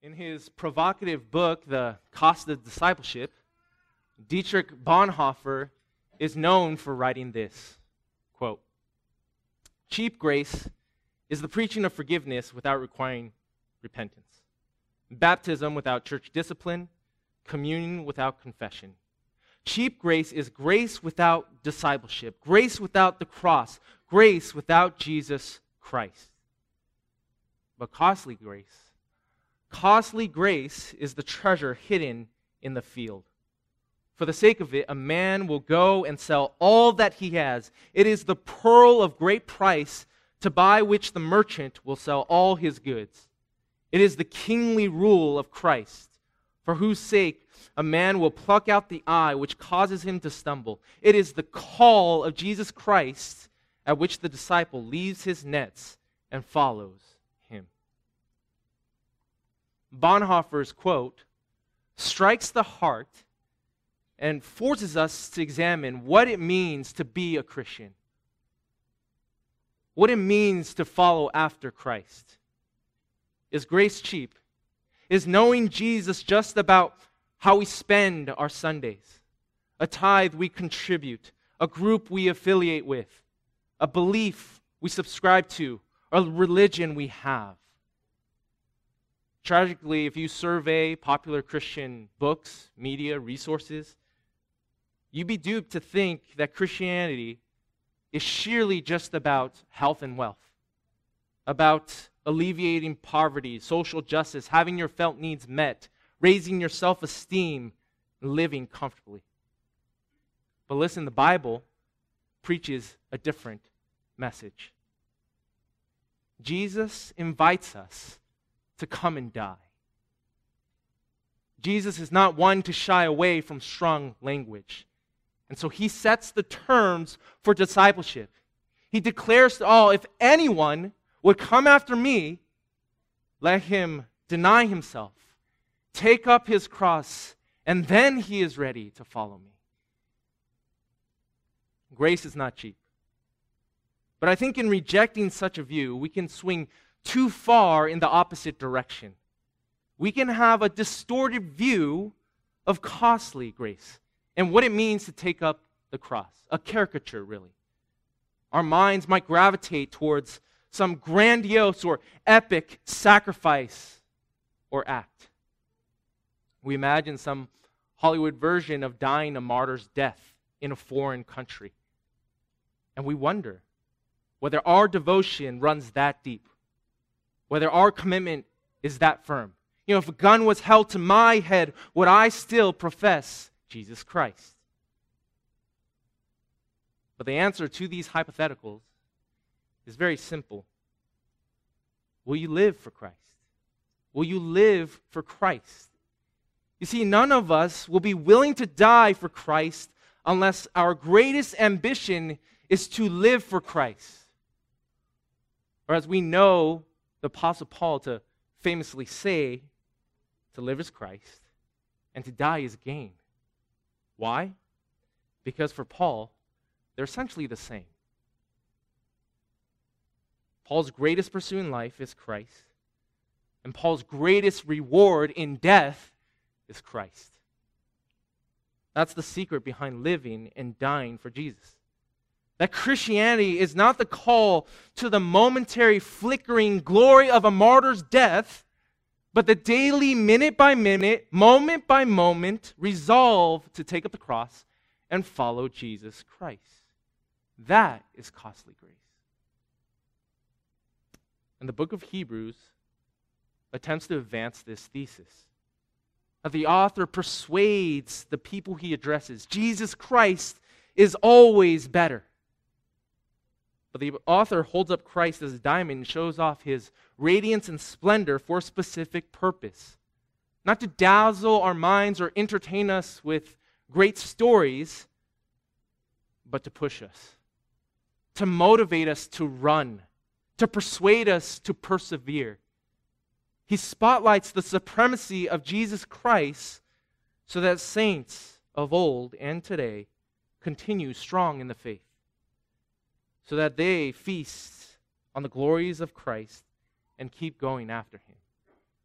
In his provocative book, The Cost of Discipleship, Dietrich Bonhoeffer is known for writing this, quote, "Cheap grace is the preaching of forgiveness without requiring repentance, baptism without church discipline, communion without confession. Cheap grace is grace without discipleship, grace without the cross, grace without Jesus Christ. But costly grace is the treasure hidden in the field. For the sake of it, a man will go and sell all that he has. It is the pearl of great price to buy which the merchant will sell all his goods. It is the kingly rule of Christ, for whose sake a man will pluck out the eye which causes him to stumble. It is the call of Jesus Christ at which the disciple leaves his nets and follows him." Bonhoeffer's quote strikes the heart and forces us to examine what it means to be a Christian, what it means to follow after Christ. Is grace cheap? Is knowing Jesus just about how we spend our Sundays, a tithe we contribute, a group we affiliate with, a belief we subscribe to, a religion we have? Tragically, if you survey popular Christian books, media, resources, you'd be duped to think that Christianity is sheerly just about health and wealth, about alleviating poverty, social justice, having your felt needs met, raising your self-esteem, and living comfortably. But listen, the Bible preaches a different message. Jesus invites us to come and die. Jesus is not one to shy away from strong language. And so he sets the terms for discipleship. He declares to all, if anyone would come after me, let him deny himself, take up his cross, and then he is ready to follow me. Grace is not cheap. But I think in rejecting such a view, we can swing too far in the opposite direction. We can have a distorted view of costly grace and what it means to take up the cross, a caricature, really. Our minds might gravitate towards some grandiose or epic sacrifice or act. We imagine some Hollywood version of dying a martyr's death in a foreign country. And we wonder whether our devotion runs that deep, whether our commitment is that firm. If a gun was held to my head, would I still profess Jesus Christ? But the answer to these hypotheticals is very simple. Will you live for Christ? Will you live for Christ? You see, none of us will be willing to die for Christ unless our greatest ambition is to live for Christ. Or as we know the Apostle Paul to famously say, to live is Christ and to die is gain. Why? Because for Paul, they're essentially the same. Paul's greatest pursuit in life is Christ, and Paul's greatest reward in death is Christ. That's the secret behind living and dying for Jesus. That Christianity is not the call to the momentary flickering glory of a martyr's death, but the daily, minute by minute, moment by moment resolve to take up the cross and follow Jesus Christ. That is costly grace. And the book of Hebrews attempts to advance this thesis. The author persuades the people he addresses Jesus Christ is always better. But the author holds up Christ as a diamond and shows off his radiance and splendor for a specific purpose. Not to dazzle our minds or entertain us with great stories, but to push us, to motivate us to run, to persuade us to persevere. He spotlights the supremacy of Jesus Christ so that saints of old and today continue strong in the faith, so that they feast on the glories of Christ and keep going after him.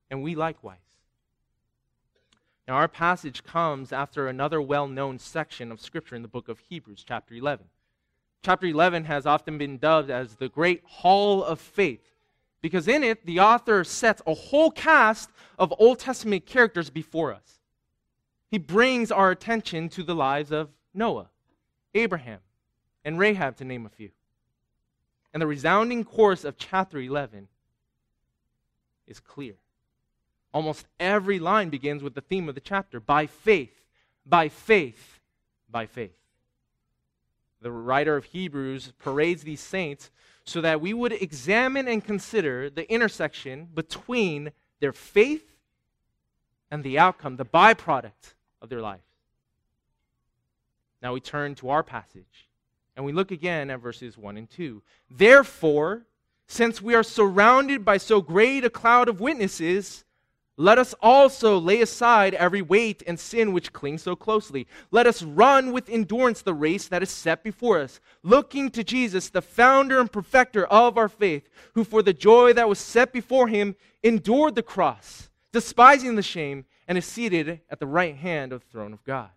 and we likewise. Now, our passage comes after another well-known section of Scripture in the book of Hebrews, chapter 11. Chapter 11 has often been dubbed as the Great Hall of Faith, because in it, the author sets a whole cast of Old Testament characters before us. He brings our attention to the lives of Noah, Abraham, and Rahab, to name a few. And the resounding chorus of chapter 11 is clear. Almost every line begins with the theme of the chapter: by faith, by faith, by faith. The writer of Hebrews parades these saints so that we would examine and consider the intersection between their faith and the outcome, the byproduct of their life. Now we turn to our passage, and we look again at verses 1 and 2. Therefore, since we are surrounded by so great a cloud of witnesses, let us also lay aside every weight and sin which clings so closely. Let us run with endurance the race that is set before us, looking to Jesus, the founder and perfecter of our faith, who for the joy that was set before him endured the cross, despising the shame, and is seated at the right hand of the throne of God.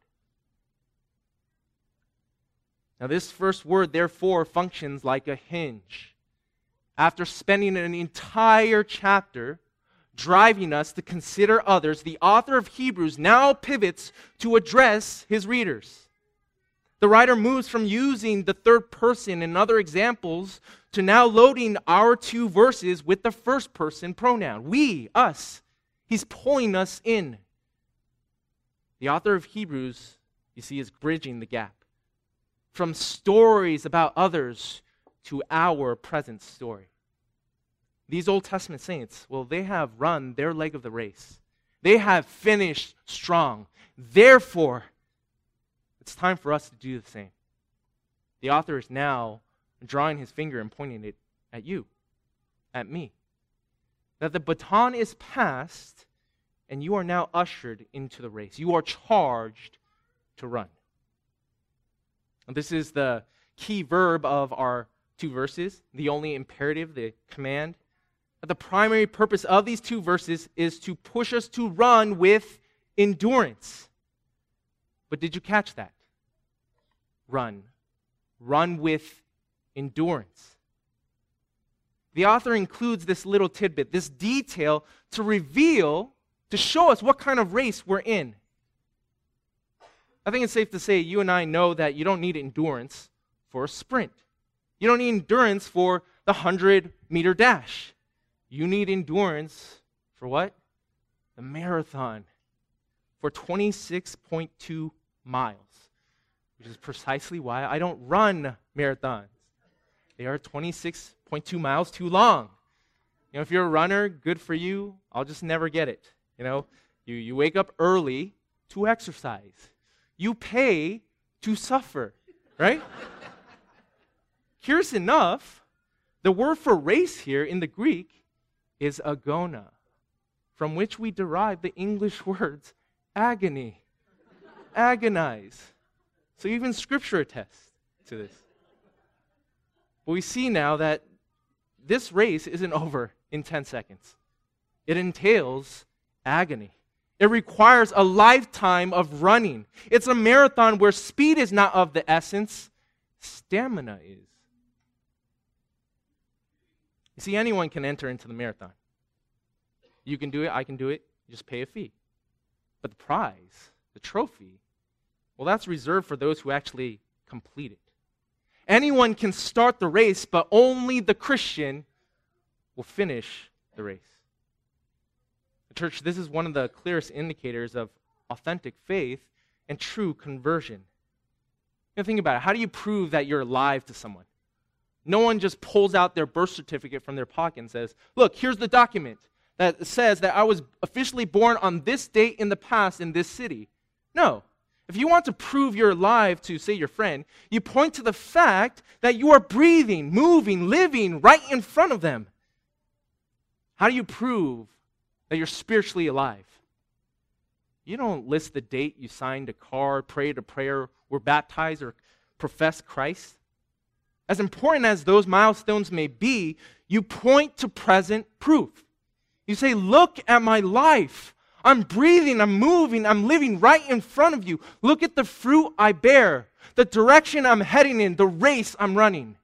Now, this first word, therefore, functions like a hinge. After spending an entire chapter driving us to consider others, the author of Hebrews now pivots to address his readers. The writer moves from using the third person and other examples to now loading our two verses with the first person pronoun. We, us. He's pulling us in. The author of Hebrews, you see, is bridging the gap from stories about others to our present story. These Old Testament saints, well, they have run their leg of the race. They have finished strong. Therefore, it's time for us to do the same. The author is now drawing his finger and pointing it at you, at me. That the baton is passed, and you are now ushered into the race. You are charged to run. And this is the key verb of our two verses, the only imperative, the command. The primary purpose of these two verses is to push us to run with endurance. But did you catch that? Run. Run with endurance. The author includes this little tidbit, this detail, to reveal, to show us what kind of race we're in. I think it's safe to say you and I know that you don't need endurance for a sprint. You don't need endurance for the 100-meter dash. You need endurance for what? The marathon. For 26.2 miles. Which is precisely why I don't run marathons. They are 26.2 miles too long. You know, if you're a runner, good for you. I'll just never get it. You know, you wake up early to exercise. You pay to suffer, right? Curious enough, the word for race here in the Greek is agona, from which we derive the English words agony, agonize. So even Scripture attests to this. But we see now that this race isn't over in 10 seconds. It entails agony. It requires a lifetime of running. It's a marathon where speed is not of the essence, stamina is. You see, anyone can enter into the marathon. You can do it, I can do it, you just pay a fee. But the prize, the trophy, well, that's reserved for those who actually complete it. Anyone can start the race, but only the Christian will finish the race. Church, this is one of the clearest indicators of authentic faith and true conversion. You know, think about it. How do you prove that you're alive to someone? No one just pulls out their birth certificate from their pocket and says, look, here's the document that says that I was officially born on this date in the past in this city. No. If you want to prove you're alive to, say, your friend, you point to the fact that you are breathing, moving, living right in front of them. How do you prove that you're spiritually alive? You don't list the date you signed a card, prayed a prayer, were baptized, or professed Christ. As important as those milestones may be, you point to present proof. You say, look at my life. I'm breathing, I'm moving, I'm living right in front of you. Look at the fruit I bear, the direction I'm heading in, the race I'm running.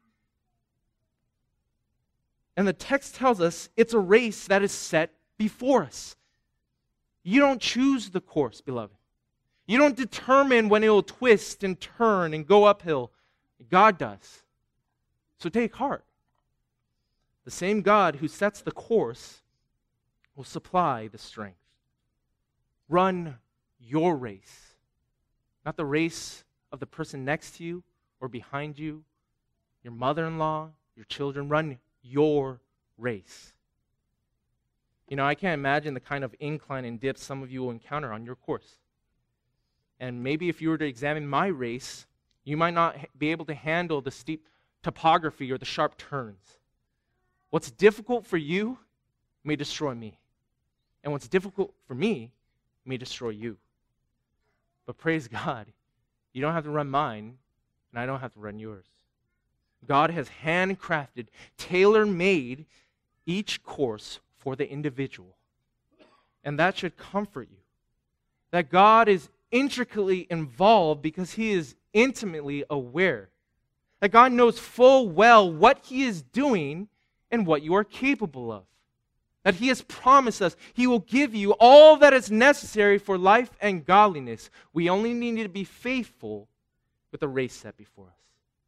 And the text tells us it's a race that is set before us. You don't choose the course, beloved. You don't determine when it will twist and turn and go uphill. God does. So take heart. The same God who sets the course will supply the strength. Run your race, not the race of the person next to you or behind you, your mother-in-law, your children. Run your race. You know, I can't imagine the kind of incline and dips some of you will encounter on your course. And maybe if you were to examine my race, you might not be able to handle the steep topography or the sharp turns. What's difficult for you may destroy me. And what's difficult for me may destroy you. But praise God, you don't have to run mine, and I don't have to run yours. God has handcrafted, tailor-made each course for the individual. And that should comfort you. That God is intricately involved because He is intimately aware. That God knows full well what He is doing and what you are capable of. That He has promised us He will give you all that is necessary for life and godliness. We only need to be faithful with the race set before us.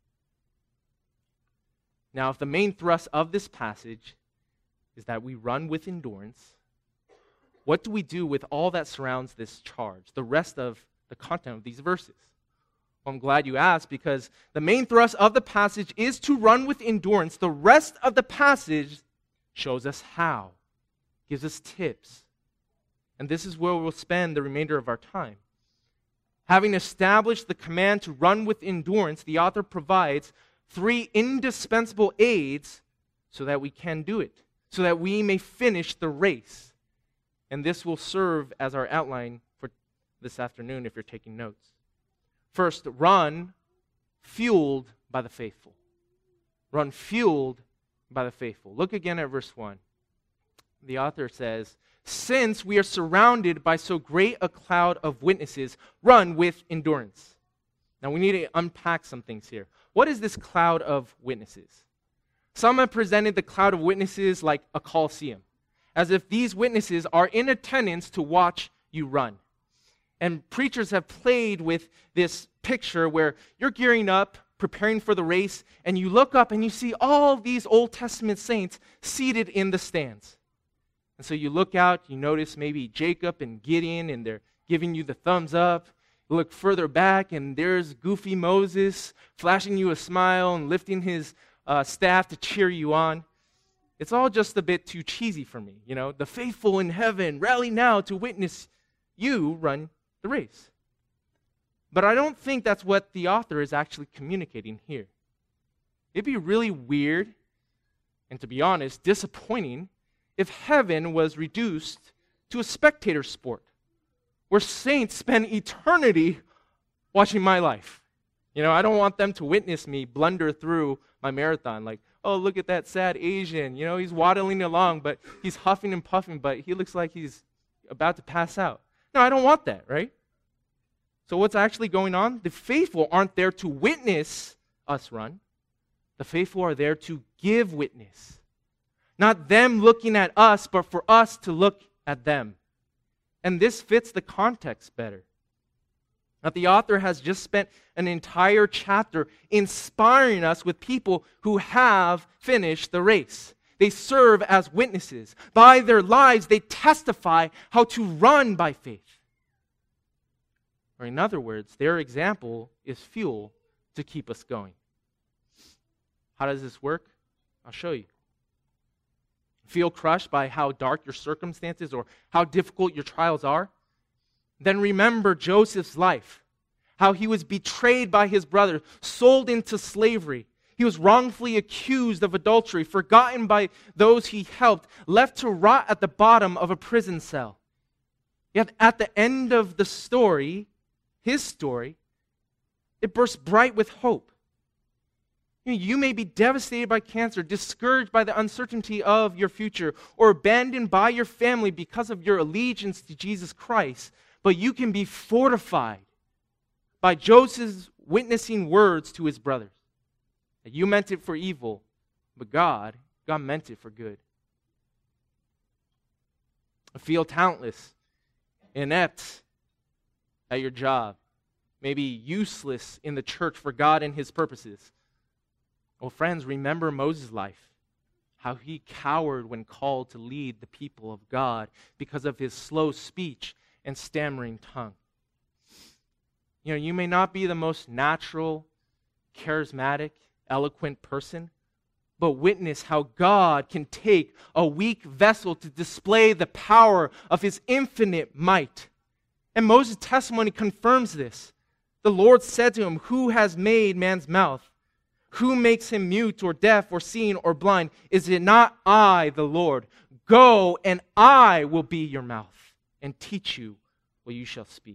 Now, if the main thrust of this passage is that we run with endurance, what do we do with all that surrounds this charge, the rest of the content of these verses? Well, I'm glad you asked, because the main thrust of the passage is to run with endurance. The rest of the passage shows us how, gives us tips. And this is where we'll spend the remainder of our time. Having established the command to run with endurance, the author provides 3 indispensable aids so that we can do it, so that we may finish the race. And this will serve as our outline for this afternoon if you're taking notes. First, run fueled by the faithful. Run fueled by the faithful. Look again at verse 1. The author says, "Since we are surrounded by so great a cloud of witnesses, run with endurance." Now we need to unpack some things here. What is this cloud of witnesses? Some have presented the cloud of witnesses like a Colosseum, as if these witnesses are in attendance to watch you run. And preachers have played with this picture where you're gearing up, preparing for the race, and you look up and you see all these Old Testament saints seated in the stands. And so you look out, you notice maybe Jacob and Gideon, and they're giving you the thumbs up. You look further back, and there's goofy Moses flashing you a smile and lifting his staff to cheer you on. It's all just a bit too cheesy for me. You know, the faithful in heaven rally now to witness you run the race. But I don't think that's what the author is actually communicating here. It'd be really weird, and to be honest, disappointing, if heaven was reduced to a spectator sport, where saints spend eternity watching my life. You know, I don't want them to witness me blunder through my marathon like, oh, look at that sad Asian. You know, he's waddling along, but he's huffing and puffing, but he looks like he's about to pass out. No, I don't want that, right? So what's actually going on? The faithful aren't there to witness us run. The faithful are there to give witness. Not them looking at us, but for us to look at them. And this fits the context better. Now, the author has just spent an entire chapter inspiring us with people who have finished the race. They serve as witnesses. By their lives, they testify how to run by faith. Or in other words, their example is fuel to keep us going. How does this work? I'll show you. Feel crushed by how dark your circumstances or how difficult your trials are? Then remember Joseph's life, how he was betrayed by his brother, sold into slavery. He was wrongfully accused of adultery, forgotten by those he helped, left to rot at the bottom of a prison cell. Yet at the end of the story, his story, it bursts bright with hope. You may be devastated by cancer, discouraged by the uncertainty of your future, or abandoned by your family because of your allegiance to Jesus Christ. But you can be fortified by Joseph's witnessing words to his brothers. That you meant it for evil, but God meant it for good. Feel talentless, inept at your job, maybe useless in the church for God and his purposes. Well, friends, remember Moses' life, how he cowered when called to lead the people of God because of his slow speech and stammering tongue. You may not be the most natural, charismatic, eloquent person, but witness how God can take a weak vessel to display the power of his infinite might. And Moses' testimony confirms this. The Lord said to him, "Who has made man's mouth? Who makes him mute or deaf or seeing or blind? Is it not I, the Lord? Go, and I will be your mouth and teach you what you shall speak."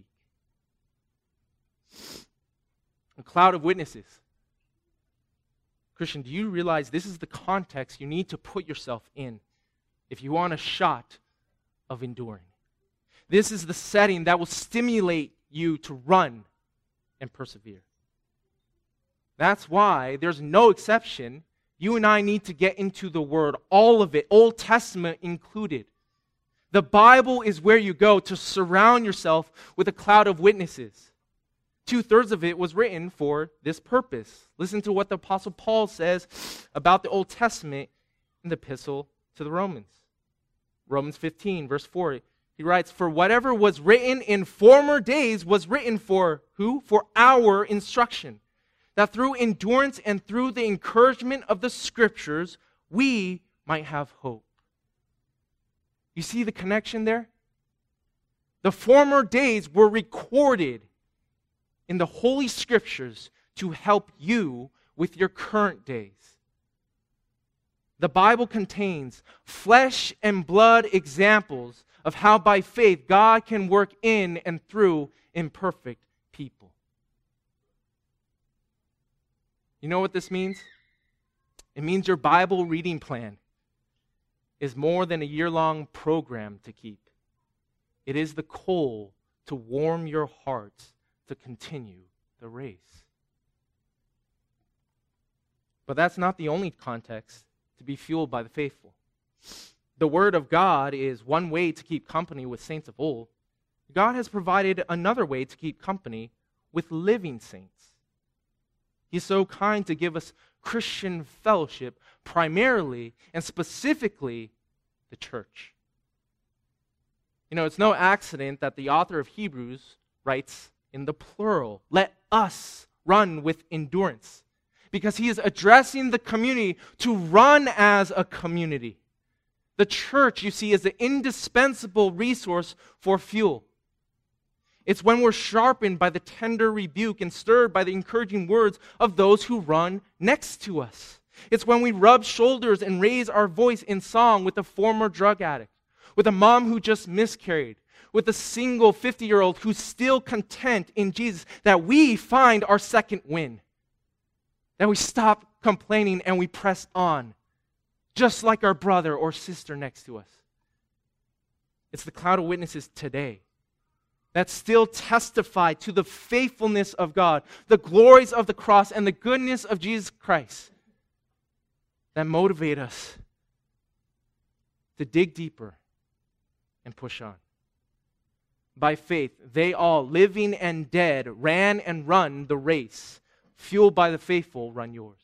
A cloud of witnesses. Christian, do you realize this is the context you need to put yourself in if you want a shot of enduring? This is the setting that will stimulate you to run and persevere. That's why there's no exception. You and I need to get into the Word, all of it, Old Testament included. The Bible is where you go to surround yourself with a cloud of witnesses. 2/3 of it was written for this purpose. Listen to what the Apostle Paul says about the Old Testament in the Epistle to the Romans. Romans 15, verse 4. He writes, "For whatever was written in former days was written for" who? "For our instruction, that through endurance and through the encouragement of the Scriptures, we might have hope." You see the connection there? The former days were recorded in the Holy Scriptures to help you with your current days. The Bible contains flesh and blood examples of how by faith God can work in and through imperfect people. You know what this means? It means your Bible reading plan is more than a year-long program to keep. It is the coal to warm your hearts to continue the race. But that's not the only context to be fueled by the faithful. The Word of God is one way to keep company with saints of old. God has provided another way to keep company with living saints. He's so kind to give us Christian fellowship, primarily and specifically the church. It's no accident that the author of Hebrews writes in the plural, "Let us run with endurance," because he is addressing the community to run as a community. The church, you see, is an indispensable resource for fuel. It's when we're sharpened by the tender rebuke and stirred by the encouraging words of those who run next to us. It's when we rub shoulders and raise our voice in song with a former drug addict, with a mom who just miscarried, with a single 50-year-old who's still content in Jesus, that we find our second win. That we stop complaining and we press on, just like our brother or sister next to us. It's the cloud of witnesses today that still testify to the faithfulness of God, the glories of the cross, and the goodness of Jesus Christ that motivate us to dig deeper and push on. By faith, they all, living and dead, ran and run the race. Fueled by the faithful, run yours.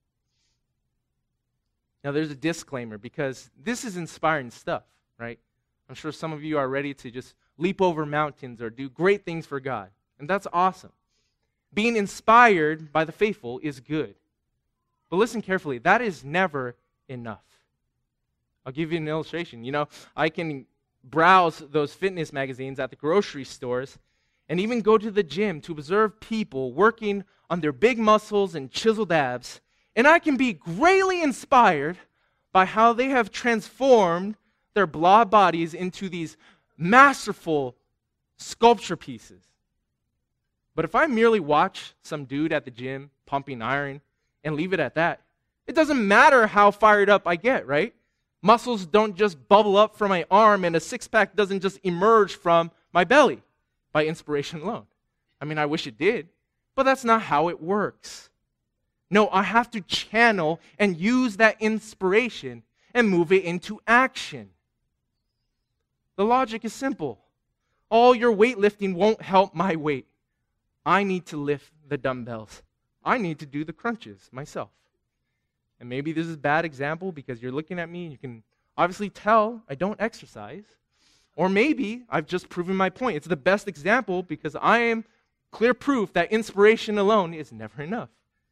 Now, there's a disclaimer because this is inspiring stuff, right? I'm sure some of you are ready to just leap over mountains or do great things for God. And that's awesome. Being inspired by the faithful is good. But listen carefully, that is never enough. I'll give you an illustration. I can browse those fitness magazines at the grocery stores and even go to the gym to observe people working on their big muscles and chiseled abs, and I can be greatly inspired by how they have transformed their blah bodies into these masterful sculpture pieces. But if I merely watch some dude at the gym pumping iron and leave it at that. It doesn't matter how fired up I get, right? Muscles don't just bubble up from my arm, and a six-pack doesn't just emerge from my belly by inspiration alone. I mean, I wish it did, but that's not how it works. No, I have to channel and use that inspiration and move it into action. The logic is simple. All your weightlifting won't help my weight. I need to lift the dumbbells. I need to do the crunches myself. And maybe this is a bad example because you're looking at me and you can obviously tell I don't exercise. Or maybe I've just proven my point. It's the best example because I am clear proof that inspiration alone is never enough.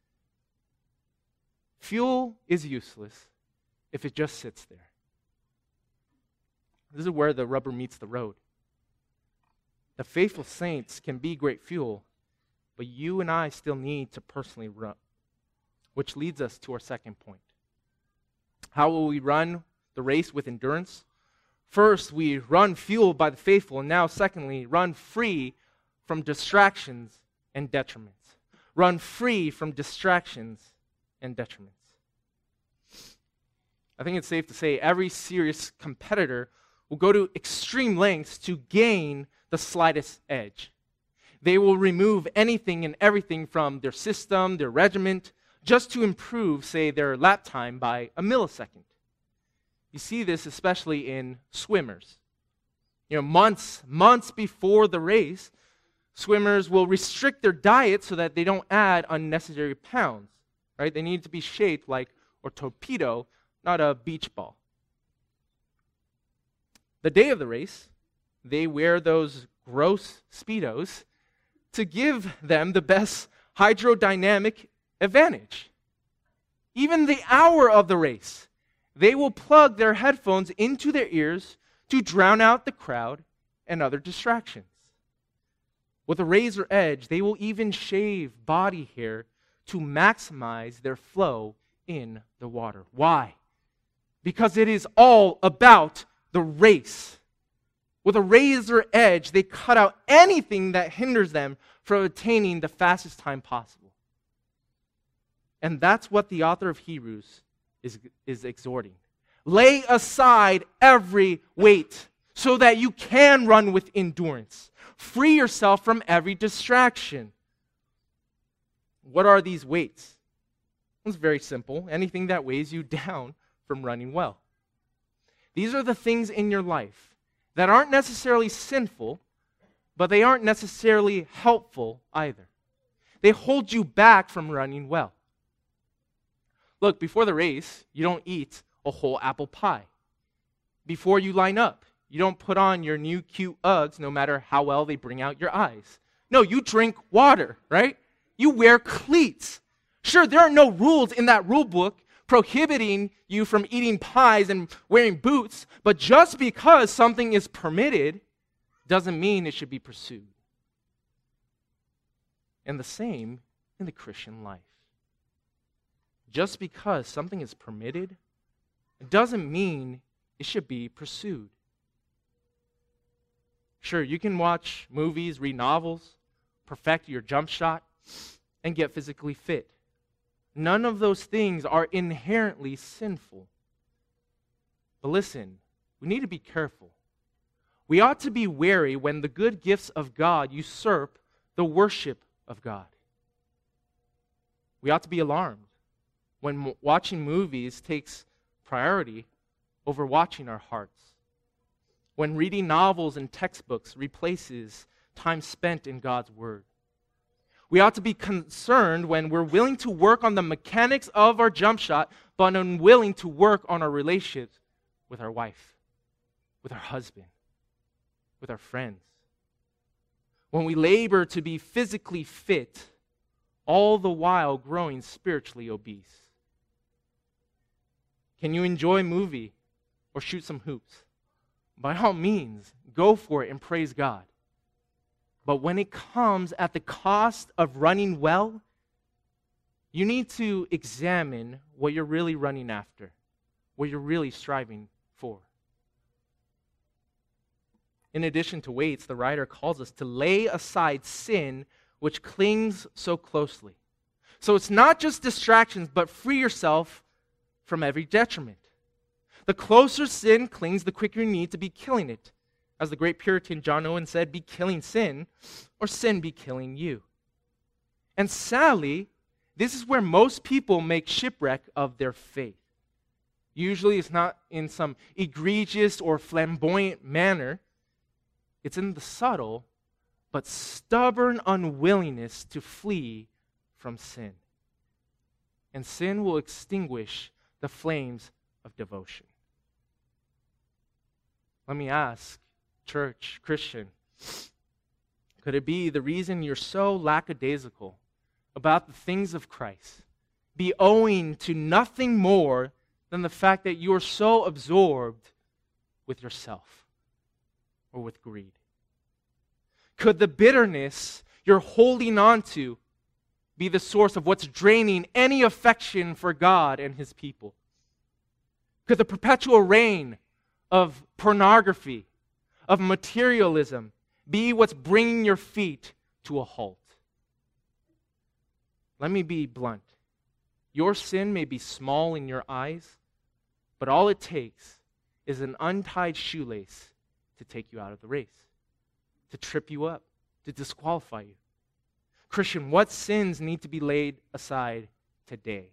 Fuel is useless if it just sits there. This is where the rubber meets the road. The faithful saints can be great fuel, but you and I still need to personally run. Which leads us to our second point. How will we run the race with endurance? First, we run fueled by the faithful, and now, secondly, run free from distractions and detriments. Run free from distractions and detriments. I think it's safe to say every serious competitor will go to extreme lengths to gain the slightest edge. They will remove anything and everything from their system, their regiment, just to improve, say, their lap time by a millisecond. You see this especially in swimmers. Months before the race, swimmers will restrict their diet so that they don't add unnecessary pounds, right? They need to be shaped like a torpedo, not a beach ball. The day of the race, they wear those gross Speedos to give them the best hydrodynamic advantage. Even the hour of the race, they will plug their headphones into their ears to drown out the crowd and other distractions. With a razor edge, they will even shave body hair to maximize their flow in the water. Why? Because it is all about the race. With a razor edge, they cut out anything that hinders them from attaining the fastest time possible. And that's what the author of Hebrews is exhorting. Lay aside every weight so that you can run with endurance. Free yourself from every distraction. What are these weights? It's very simple. Anything that weighs you down from running well. These are the things in your life that aren't necessarily sinful, but they aren't necessarily helpful either. They hold you back from running well. Look, before the race, you don't eat a whole apple pie. Before you line up, you don't put on your new cute Uggs no matter how well they bring out your eyes. No, you drink water, right? You wear cleats. Sure, there are no rules in that rule book prohibiting you from eating pies and wearing boots, but just because something is permitted doesn't mean it should be pursued. And the same in the Christian life. Just because something is permitted, it doesn't mean it should be pursued. Sure, you can watch movies, read novels, perfect your jump shot, and get physically fit. None of those things are inherently sinful. But listen, we need to be careful. We ought to be wary when the good gifts of God usurp the worship of God. We ought to be alarmed when watching movies takes priority over watching our hearts. When reading novels and textbooks replaces time spent in God's Word. We ought to be concerned when we're willing to work on the mechanics of our jump shot, but unwilling to work on our relationships with our wife, with our husband, with our friends. When we labor to be physically fit, all the while growing spiritually obese. Can you enjoy a movie or shoot some hoops? By all means, go for it and praise God. But when it comes at the cost of running well, you need to examine what you're really running after, what you're really striving for. In addition to weights, the writer calls us to lay aside sin which clings so closely. So it's not just distractions, but free yourself from every detriment. The closer sin clings, the quicker you need to be killing it. As the great Puritan John Owen said, be killing sin, or sin be killing you. And sadly, this is where most people make shipwreck of their faith. Usually it's not in some egregious or flamboyant manner. It's in the subtle but stubborn unwillingness to flee from sin. And sin will extinguish the flames of devotion. Let me ask, church, Christian, could it be the reason you're so lackadaisical about the things of Christ be owing to nothing more than the fact that you are so absorbed with yourself or with greed? Could the bitterness you're holding on to be the source of what's draining any affection for God and His people? Could the perpetual reign of pornography, of materialism, be what's bringing your feet to a halt? Let me be blunt. Your sin may be small in your eyes, but all it takes is an untied shoelace to take you out of the race, to trip you up, to disqualify you. Christian, what sins need to be laid aside today?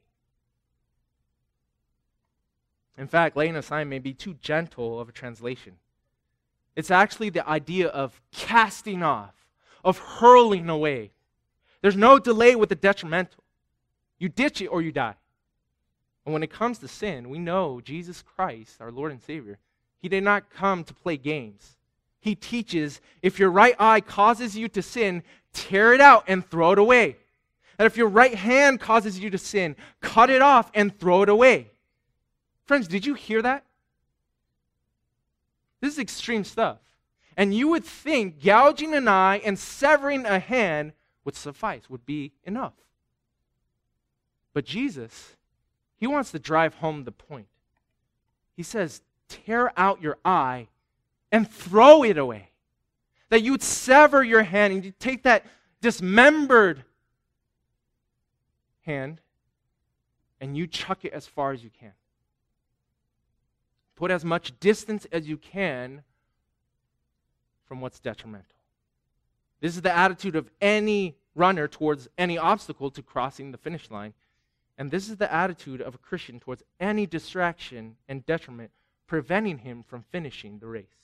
In fact, laying aside may be too gentle of a translation. It's actually the idea of casting off, of hurling away. There's no delay with the detrimental. You ditch it or you die. And when it comes to sin, we know Jesus Christ, our Lord and Savior, He did not come to play games. He teaches, if your right eye causes you to sin, tear it out and throw it away. And if your right hand causes you to sin, cut it off and throw it away. Friends, did you hear that? This is extreme stuff. And you would think gouging an eye and severing a hand would suffice, would be enough. But Jesus, He wants to drive home the point. He says, tear out your eye and throw it away. That you would sever your hand and you take that dismembered hand and you chuck it as far as you can. Put as much distance as you can from what's detrimental. This is the attitude of any runner towards any obstacle to crossing the finish line. And this is the attitude of a Christian towards any distraction and detriment preventing him from finishing the race.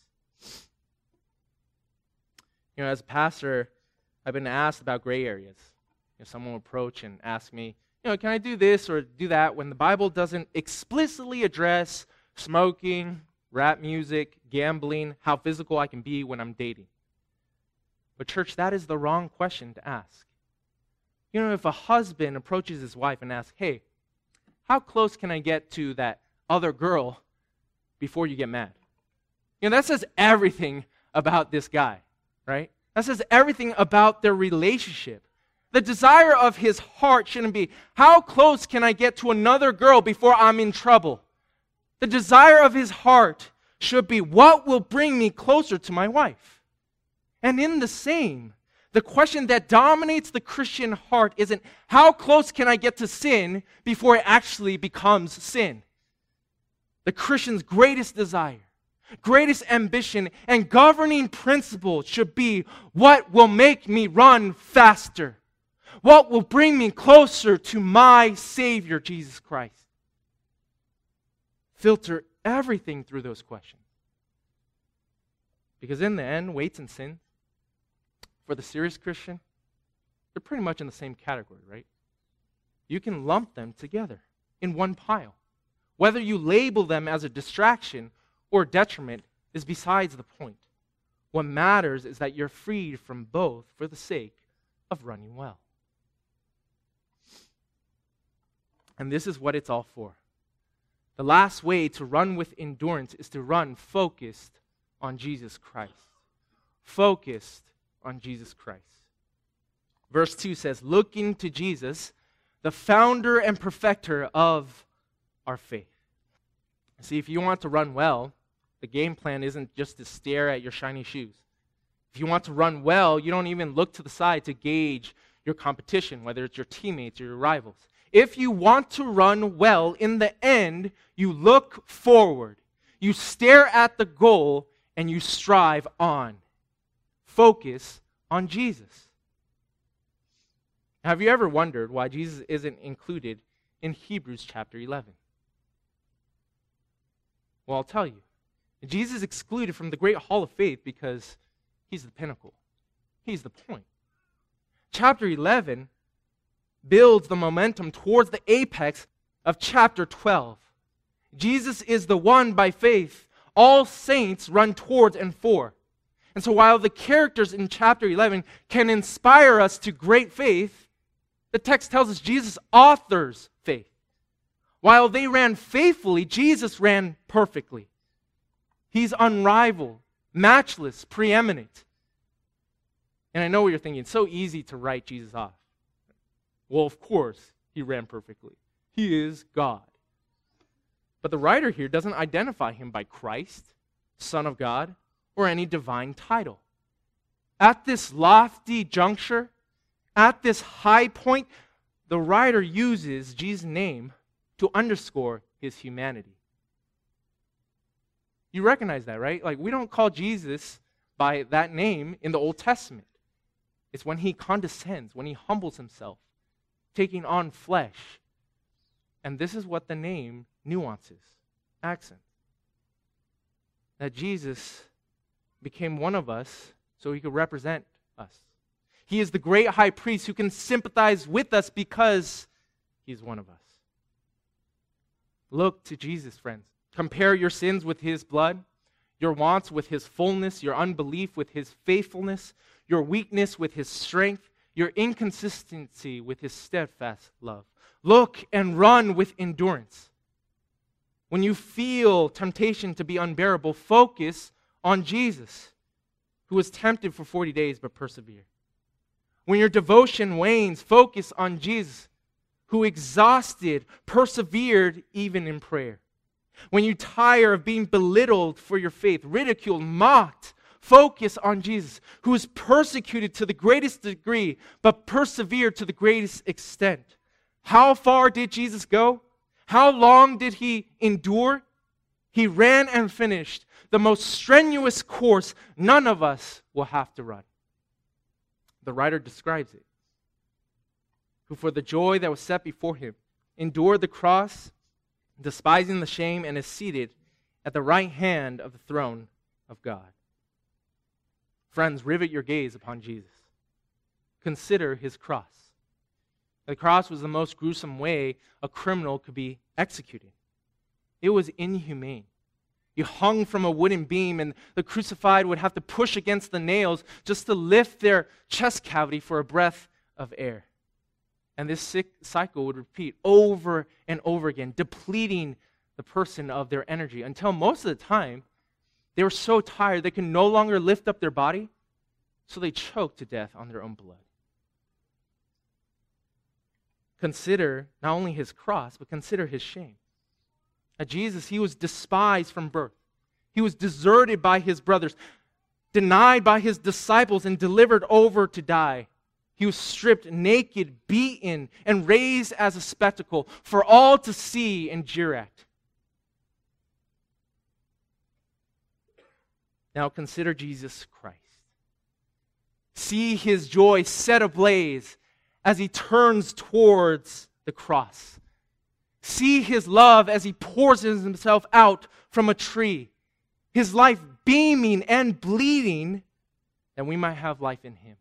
You know, as a pastor, I've been asked about gray areas. Someone will approach and ask me, can I do this or do that when the Bible doesn't explicitly address smoking, rap music, gambling, how physical I can be when I'm dating? But church, that is the wrong question to ask. If a husband approaches his wife and asks, hey, how close can I get to that other girl before you get mad? That says everything about this guy, right? That says everything about their relationship. The desire of his heart shouldn't be, how close can I get to another girl before I'm in trouble? The desire of his heart should be, what will bring me closer to my wife? And in the same, the question that dominates the Christian heart isn't, how close can I get to sin before it actually becomes sin? The Christian's greatest desire, greatest ambition, and governing principle should be, what will make me run faster? What will bring me closer to my Savior, Jesus Christ? Filter everything through those questions. Because in the end, weights and sin, for the serious Christian, they're pretty much in the same category, right? You can lump them together in one pile. Whether you label them as a distraction or detriment is besides the point. What matters is that you're freed from both for the sake of running well. And this is what it's all for. The last way to run with endurance is to run focused on Jesus Christ. Focused on Jesus Christ. Verse 2 says, looking to Jesus, the founder and perfecter of our faith. See, if you want to run well, the game plan isn't just to stare at your shiny shoes. If you want to run well, you don't even look to the side to gauge your competition, whether it's your teammates or your rivals. If you want to run well in the end, you look forward. You stare at the goal and you strive on. Focus on Jesus. Have you ever wondered why Jesus isn't included in Hebrews chapter 11? Well, I'll tell you. Jesus is excluded from the great hall of faith because he's the pinnacle. He's the point. Chapter 11 builds the momentum towards the apex of chapter 12. Jesus is the one by faith all saints run towards and for. And so while the characters in chapter 11 can inspire us to great faith, the text tells us Jesus authors faith. While they ran faithfully, Jesus ran perfectly. He's unrivaled, matchless, preeminent. And I know what you're thinking. It's so easy to write Jesus off. Well, of course, he ran perfectly. He is God. But the writer here doesn't identify him by Christ, Son of God, or any divine title. At this lofty juncture, at this high point, the writer uses Jesus' name to underscore his humanity. You recognize that, right? Like, we don't call Jesus by that name in the Old Testament. It's when he condescends, when he humbles himself, taking on flesh. And this is what the name nuances, accents. That Jesus became one of us so he could represent us. He is the great high priest who can sympathize with us because he's one of us. Look to Jesus, friends. Compare your sins with his blood, your wants with his fullness, your unbelief with his faithfulness, your weakness with his strength, your inconsistency with his steadfast love. Look and run with endurance. When you feel temptation to be unbearable, focus on Jesus, who was tempted for 40 days but persevered. When your devotion wanes, focus on Jesus, who exhausted, persevered even in prayer. When you tire of being belittled for your faith, ridiculed, mocked, focus on Jesus, who was persecuted to the greatest degree, but persevered to the greatest extent. How far did Jesus go? How long did he endure? He ran and finished the most strenuous course none of us will have to run. The writer describes it. Who for the joy that was set before him endured the cross, despising the shame, and is seated at the right hand of the throne of God. Friends, rivet your gaze upon Jesus. Consider his cross. The cross was the most gruesome way a criminal could be executed. It was inhumane. You hung from a wooden beam, and the crucified would have to push against the nails just to lift their chest cavity for a breath of air. And this cycle would repeat over and over again, depleting the person of their energy until most of the time they were so tired they could no longer lift up their body, so they choked to death on their own blood. Consider not only his cross, but consider his shame. At Jesus, he was despised from birth. He was deserted by his brothers, denied by his disciples, and delivered over to die. He was stripped naked, beaten, and raised as a spectacle for all to see and jeer at. Now consider Jesus Christ. See his joy set ablaze as he turns towards the cross. See his love as he pours himself out from a tree. His life beaming and bleeding that we might have life in him.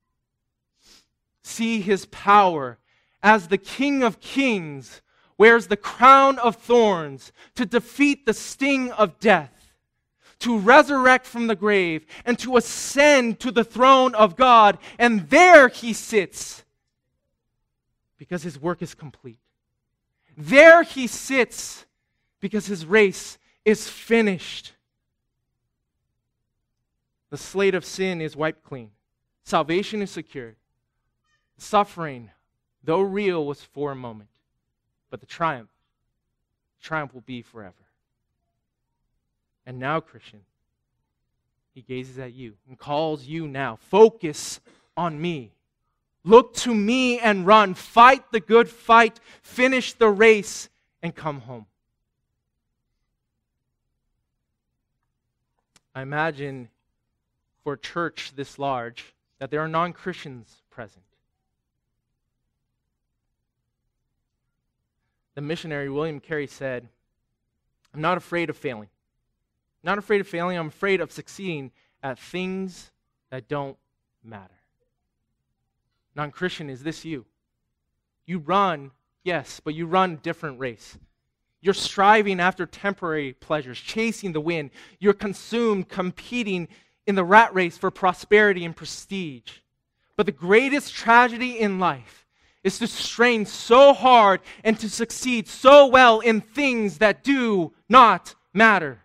See his power as the King of Kings wears the crown of thorns to defeat the sting of death, to resurrect from the grave, and to ascend to the throne of God. And there he sits because his work is complete. There he sits because his race is finished. The slate of sin is wiped clean. Salvation is secured. Suffering, though real, was for a moment, but the triumph will be forever. And now, Christian, he gazes at you and calls you now, focus on me. Look to me and run. Fight the good fight. Finish the race and come home. I imagine for a church this large that there are non-Christians present. The missionary William Carey said, I'm not afraid of failing. Not afraid of failing, I'm afraid of succeeding at things that don't matter. Non-Christian, is this you? You run, yes, but you run a different race. You're striving after temporary pleasures, chasing the wind. You're consumed, competing in the rat race for prosperity and prestige. But the greatest tragedy in life is to strain so hard and to succeed so well in things that do not matter.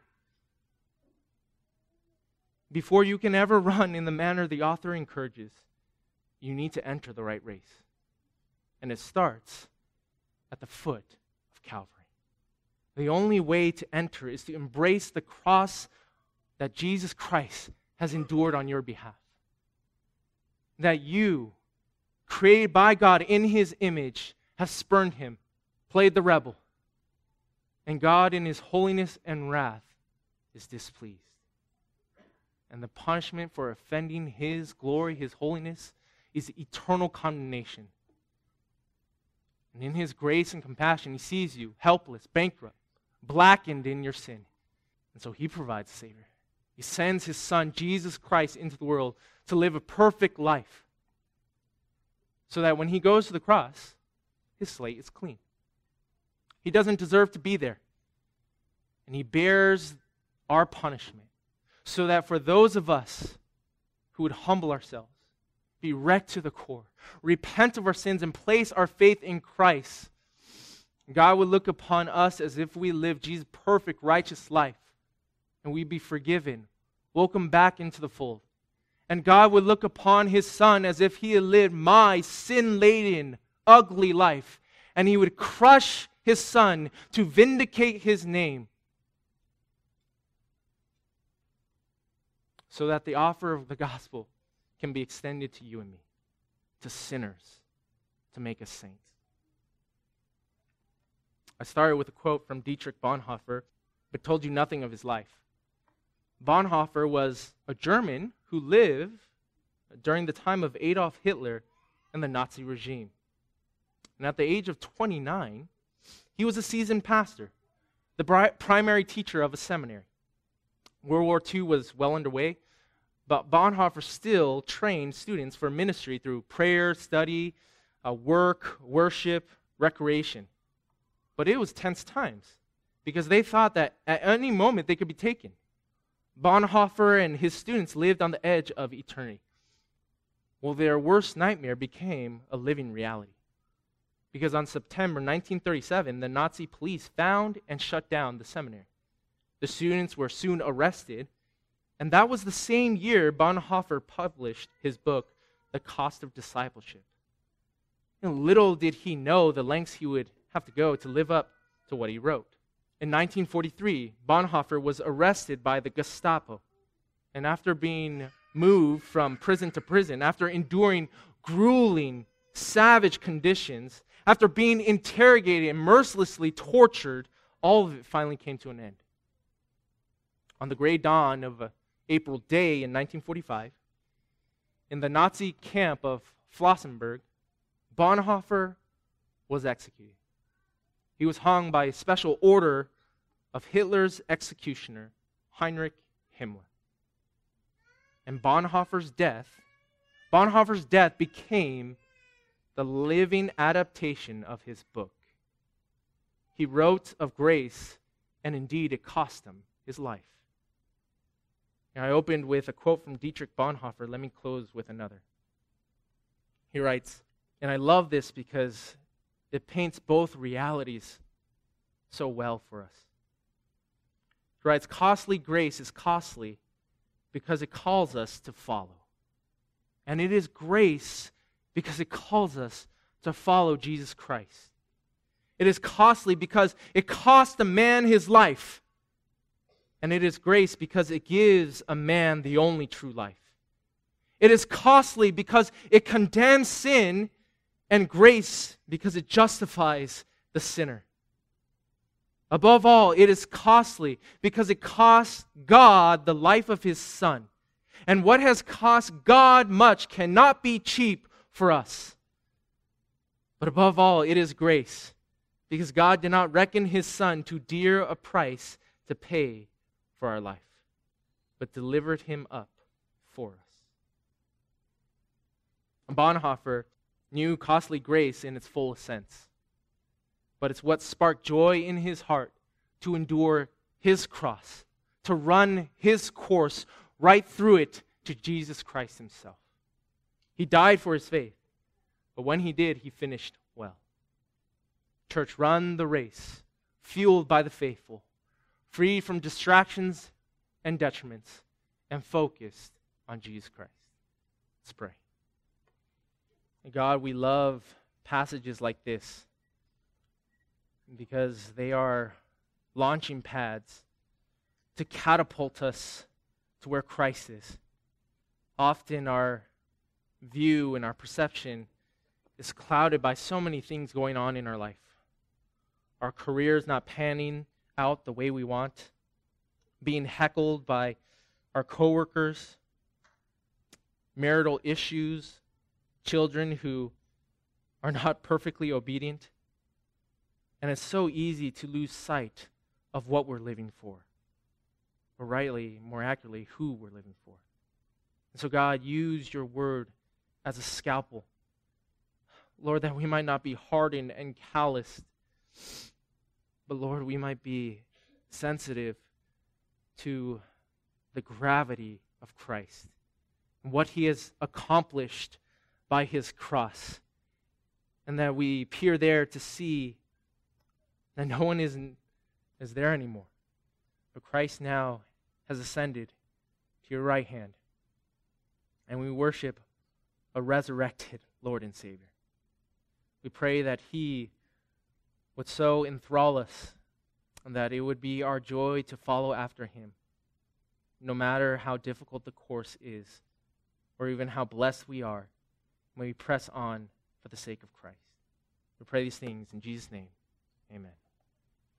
Before you can ever run in the manner the author encourages, you need to enter the right race. And it starts at the foot of Calvary. The only way to enter is to embrace the cross that Jesus Christ has endured on your behalf. That you, created by God in His image, have spurned Him, played the rebel. And God in His holiness and wrath is displeased. And the punishment for offending His glory, His holiness, is eternal condemnation. And in His grace and compassion, He sees you helpless, bankrupt, blackened in your sin. And so He provides a Savior. He sends His Son, Jesus Christ, into the world to live a perfect life. So that when He goes to the cross, His slate is clean. He doesn't deserve to be there. And He bears our punishment. So that for those of us who would humble ourselves, be wrecked to the core, repent of our sins, and place our faith in Christ, God would look upon us as if we lived Jesus' perfect, righteous life, and we'd be forgiven, welcomed back into the fold. And God would look upon His Son as if He had lived my sin-laden, ugly life, and He would crush His Son to vindicate His name, so that the offer of the gospel can be extended to you and me, to sinners, to make us saints. I started with a quote from Dietrich Bonhoeffer, but told you nothing of his life. Bonhoeffer was a German who lived during the time of Adolf Hitler and the Nazi regime. And at the age of 29, he was a seasoned pastor, the primary teacher of a seminary. World War II was well underway, but Bonhoeffer still trained students for ministry through prayer, study, work, worship, recreation. But it was tense times because they thought that at any moment they could be taken. Bonhoeffer and his students lived on the edge of eternity. Well, their worst nightmare became a living reality. Because on September 1937, the Nazi police found and shut down the seminary. The students were soon arrested, and that was the same year Bonhoeffer published his book, The Cost of Discipleship. And little did he know the lengths he would have to go to live up to what he wrote. In 1943, Bonhoeffer was arrested by the Gestapo, and after being moved from prison to prison, after enduring grueling, savage conditions, after being interrogated and mercilessly tortured, all of it finally came to an end. On the gray dawn of an April day in 1945, in the Nazi camp of Flossenburg, Bonhoeffer was executed. He was hung by a special order of Hitler's executioner, Heinrich Himmler. And Bonhoeffer's death became the living adaptation of his book. He wrote of grace, and indeed it cost him his life. And I opened with a quote from Dietrich Bonhoeffer. Let me close with another. He writes, and I love this because it paints both realities so well for us. He writes, costly grace is costly because it calls us to follow. And it is grace because it calls us to follow Jesus Christ. It is costly because it cost a man his life. And it is grace because it gives a man the only true life. It is costly because it condemns sin, and grace because it justifies the sinner. Above all, it is costly because it costs God the life of His Son. And what has cost God much cannot be cheap for us. But above all, it is grace because God did not reckon His Son too dear a price to pay for our life, but delivered Him up for us. Bonhoeffer knew costly grace in its fullest sense, but it's what sparked joy in his heart to endure his cross, to run his course right through it to Jesus Christ Himself. He died for his faith, but when he did, he finished well. Church, run the race, fueled by the faithful, free from distractions and detriments, and focused on Jesus Christ. Let's pray. God, we love passages like this because they are launching pads to catapult us to where Christ is. Often our view and our perception is clouded by so many things going on in our life. Our careers not panning out the way we want, being heckled by our coworkers, marital issues, children who are not perfectly obedient. And it's so easy to lose sight of what we're living for, or rightly, more accurately, who we're living for. And so God, use your word as a scalpel, Lord, that we might not be hardened and calloused, but Lord, we might be sensitive to the gravity of Christ and what He has accomplished by His cross, and that we peer there to see that no one is there anymore, but Christ now has ascended to your right hand, and we worship a resurrected Lord and Savior. We pray that He would so enthrall us and that it would be our joy to follow after Him, no matter how difficult the course is or even how blessed we are. May we press on for the sake of Christ. We pray these things in Jesus' name. Amen.